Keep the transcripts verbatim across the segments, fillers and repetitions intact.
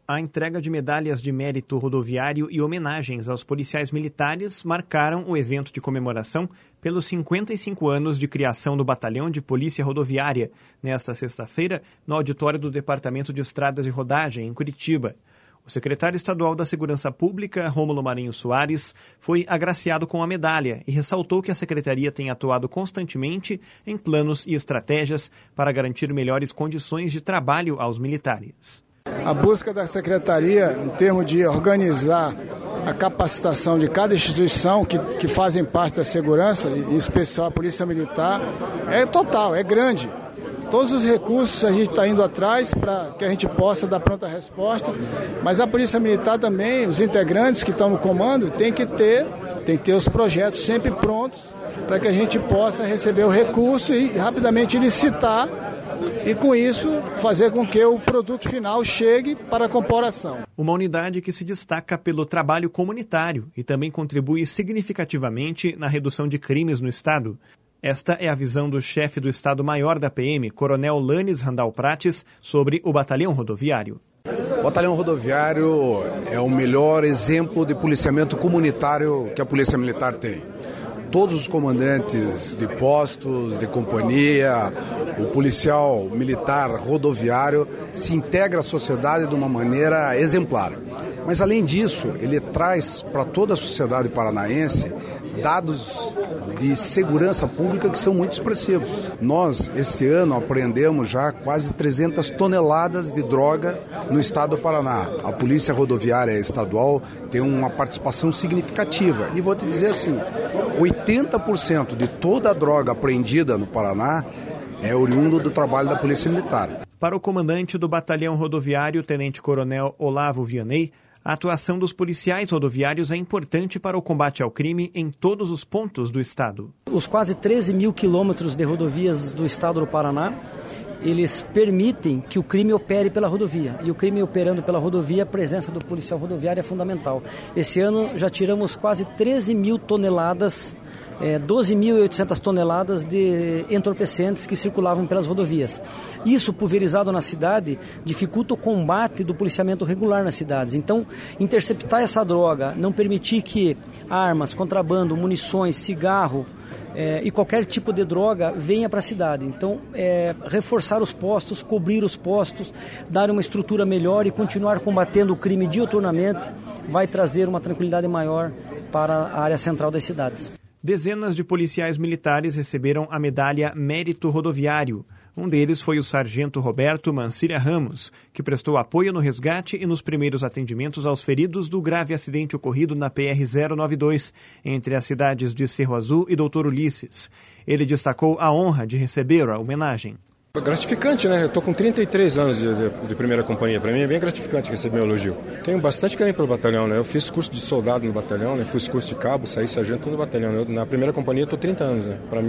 A entrega de medalhas de mérito rodoviário e homenagens aos policiais militares marcaram o evento de comemoração pelos cinquenta e cinco anos de criação do Batalhão de Polícia Rodoviária, nesta sexta-feira, no auditório do Departamento de Estradas e Rodagem, em Curitiba. O secretário estadual da Segurança Pública, Rômulo Marinho Soares, foi agraciado com a medalha e ressaltou que a secretaria tem atuado constantemente em planos e estratégias para garantir melhores condições de trabalho aos militares. A busca da Secretaria, em termos de organizar a capacitação de cada instituição que, que fazem parte da segurança, em especial a Polícia Militar, é total, é grande. Todos os recursos a gente está indo atrás para que a gente possa dar pronta resposta, mas a Polícia Militar também, os integrantes que estão no comando, tem que ter, tem que ter os projetos sempre prontos para que a gente possa receber o recurso e rapidamente licitar e, com isso, fazer com que o produto final chegue para a corporação. Uma unidade que se destaca pelo trabalho comunitário e também contribui significativamente na redução de crimes no Estado. Esta é a visão do chefe do Estado-Maior da P M, Coronel Lanes Randall Prates, sobre o Batalhão Rodoviário. O Batalhão Rodoviário é o melhor exemplo de policiamento comunitário que a Polícia Militar tem. Todos os comandantes de postos, de companhia, o policial militar rodoviário se integra à sociedade de uma maneira exemplar. Mas, além disso, ele traz para toda a sociedade paranaense dados de segurança pública que são muito expressivos. Nós, este ano, apreendemos já quase trezentas toneladas de droga no estado do Paraná. A Polícia Rodoviária Estadual tem uma participação significativa. E vou te dizer assim, oitenta por cento de toda a droga apreendida no Paraná é oriundo do trabalho da Polícia Militar. Para o comandante do Batalhão Rodoviário, Tenente-Coronel Olavo Vianney, a atuação dos policiais rodoviários é importante para o combate ao crime em todos os pontos do estado. Os quase treze mil quilômetros de rodovias do estado do Paraná, eles permitem que o crime opere pela rodovia. E o crime operando pela rodovia, a presença do policial rodoviário é fundamental. Esse ano já tiramos quase treze mil toneladas, É, doze mil e oitocentas toneladas de entorpecentes que circulavam pelas rodovias. Isso, pulverizado na cidade, dificulta o combate do policiamento regular nas cidades. Então, interceptar essa droga, não permitir que armas, contrabando, munições, cigarro é, e qualquer tipo de droga venha para a cidade. Então, é, reforçar os postos, cobrir os postos, dar uma estrutura melhor e continuar combatendo o crime diuturnamente vai trazer uma tranquilidade maior para a área central das cidades. Dezenas de policiais militares receberam a medalha Mérito Rodoviário. Um deles foi o sargento Roberto Mancilha Ramos, que prestou apoio no resgate e nos primeiros atendimentos aos feridos do grave acidente ocorrido na P R zero noventa e dois, entre as cidades de Cerro Azul e Doutor Ulisses. Ele destacou a honra de receber a homenagem. É gratificante, né? Eu estou com trinta e três anos de, de, de primeira companhia. Para mim é bem gratificante receber meu elogio. Tenho bastante carinho pelo batalhão, né? Eu fiz curso de soldado no batalhão, né? Fiz curso de cabo, saí sargento no batalhão. Eu, na primeira companhia estou trinta anos, né? Para mim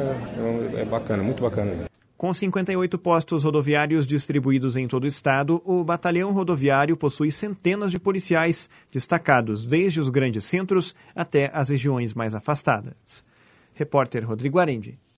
é, é bacana, muito bacana. Né? Com cinquenta e oito postos rodoviários distribuídos em todo o estado, o Batalhão Rodoviário possui centenas de policiais destacados desde os grandes centros até as regiões mais afastadas. Repórter Rodrigo Arendi.